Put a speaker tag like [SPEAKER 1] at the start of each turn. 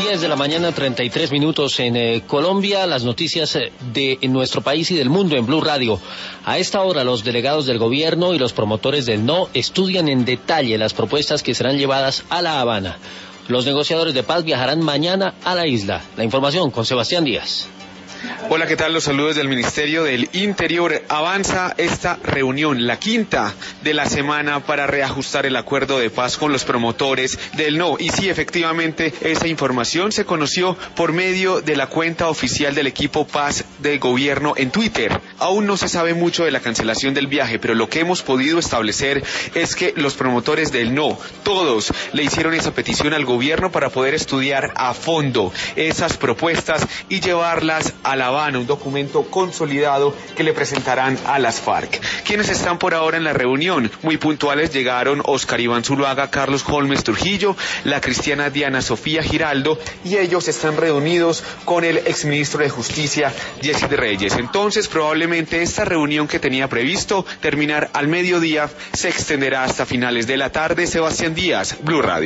[SPEAKER 1] 10 de la mañana, 33 minutos en Colombia. Las noticias de nuestro país y del mundo en Blue Radio. A esta hora, los delegados del gobierno y los promotores del no estudian en detalle las propuestas que serán llevadas a La Habana. Los negociadores de paz viajarán mañana a la isla. La información con Sebastián Díaz.
[SPEAKER 2] Hola, ¿qué tal? Los saludos del Ministerio del Interior. Avanza esta reunión, la quinta de la semana, para reajustar el acuerdo de paz con los promotores del no. Y sí, efectivamente, esa información se conoció por medio de la cuenta oficial del equipo Paz del gobierno en Twitter. Aún no se sabe mucho de la cancelación del viaje, pero lo que hemos podido establecer es que los promotores del no, todos, le hicieron esa petición al gobierno para poder estudiar a fondo esas propuestas y llevarlas a La Habana, un documento consolidado que le presentarán a las FARC. ¿Quiénes están por ahora en la reunión? Muy puntuales llegaron Oscar Iván Zuluaga, Carlos Holmes Trujillo, la cristiana Diana Sofía Giraldo, y ellos están reunidos con el exministro de Justicia, Yesid Reyes. Entonces, probablemente esta reunión que tenía previsto terminar al mediodía se extenderá hasta finales de la tarde. Sebastián Díaz, Blue Radio.